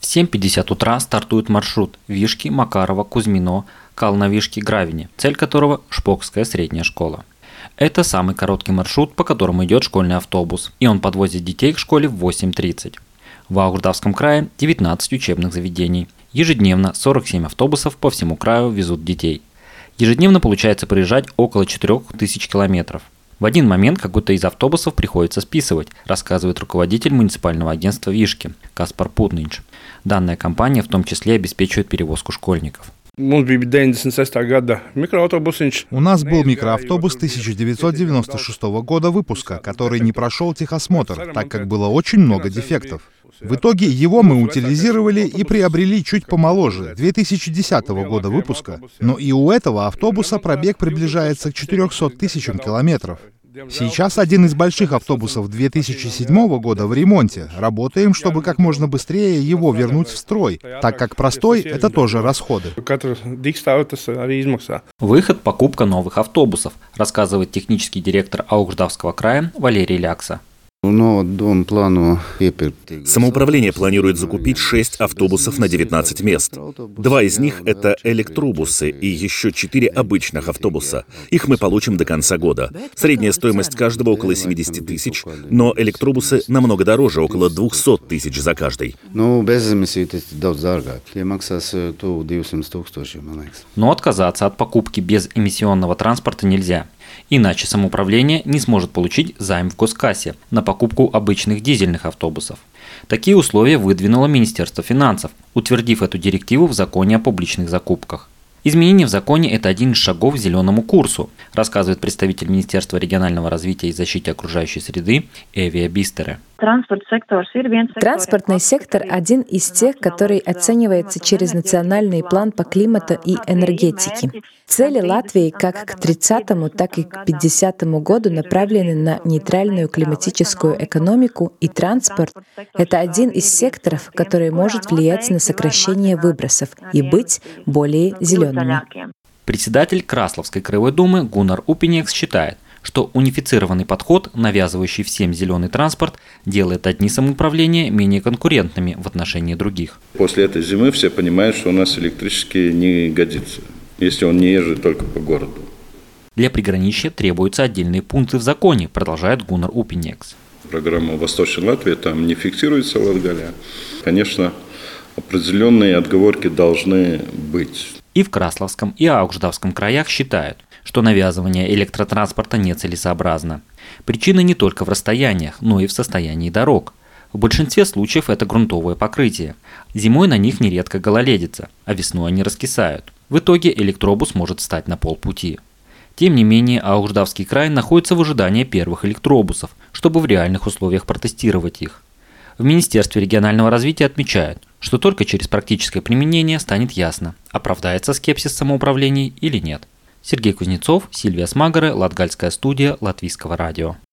7:50 утра стартует маршрут Вишки, Макарова, Кузьмино, Кална-Вишки, Гравине, цель которого – Шпокская средняя школа. Это самый короткий маршрут, по которому идет школьный автобус, и он подвозит детей к школе в 8:30. В Аугдавском крае 19 учебных заведений. Ежедневно 47 автобусов по всему краю везут детей. Ежедневно получается проезжать около 4000 километров. В один момент какой-то из автобусов приходится списывать, рассказывает руководитель муниципального агентства Вишки Каспар Путнинч. Данная компания в том числе обеспечивает перевозку школьников. У нас был микроавтобус 1996 года выпуска, который не прошел техосмотр, так как было очень много дефектов. В итоге его мы утилизировали и приобрели чуть помоложе, 2010 года выпуска, но и у этого автобуса пробег приближается к 400 тысячам километров. Сейчас один из больших автобусов 2007 года в ремонте. Работаем, чтобы как можно быстрее его вернуть в строй, так как простой — это тоже расходы. Выход — покупка новых автобусов, рассказывает технический директор Аугдавского края Валерий Лякса. Самоуправление планирует закупить 6 автобусов на 19 мест. 2 из них — это электробусы и еще 4 обычных автобуса. Их мы получим до конца года. Средняя стоимость каждого около 70 тысяч, но электробусы намного дороже, около 200 тысяч за каждый. Но отказаться от покупки безэмиссионного транспорта нельзя. Иначе самоуправление не сможет получить займ в госкассе на покупку обычных дизельных автобусов. Такие условия выдвинуло Министерство финансов, утвердив эту директиву в законе о публичных закупках. Изменение в законе – это один из шагов к зеленому курсу, рассказывает представитель Министерства регионального развития и защиты окружающей среды Эвия Бистере. Транспортный сектор – один из тех, который оценивается через национальный план по климату и энергетике. Цели Латвии как к 30-му, так и к 50-му году направлены на нейтральную климатическую экономику, и транспорт – это один из секторов, который может влиять на сокращение выбросов и быть более зелеными. Председатель Красловской краевой думы Гуннар Упинекс считает, что унифицированный подход, навязывающий всем зеленый транспорт, делает одни самоуправления менее конкурентными в отношении других. После этой зимы все понимают, что у нас электрический не годится, если он не ездит только по городу. Для приграничья требуются отдельные пункты в законе, продолжает Гуннар Упинекс. Программа «Восточной Латвии» там не фиксируется Латгалия. Конечно, определенные отговорки должны быть. И в Красловском, и Аугдавском краях считают, что навязывание электротранспорта нецелесообразно. Причина не только в расстояниях, но и в состоянии дорог. В большинстве случаев это грунтовое покрытие. Зимой на них нередко гололедица, а весной они раскисают. В итоге электробус может встать на полпути. Тем не менее, Аугдавский край находится в ожидании первых электробусов, чтобы в реальных условиях протестировать их. В Министерстве регионального развития отмечают, что только через практическое применение станет ясно, оправдается скепсис самоуправлений или нет. Сергей Кузнецов, Сильвия Смагаре, Латгальская студия Латвийского радио.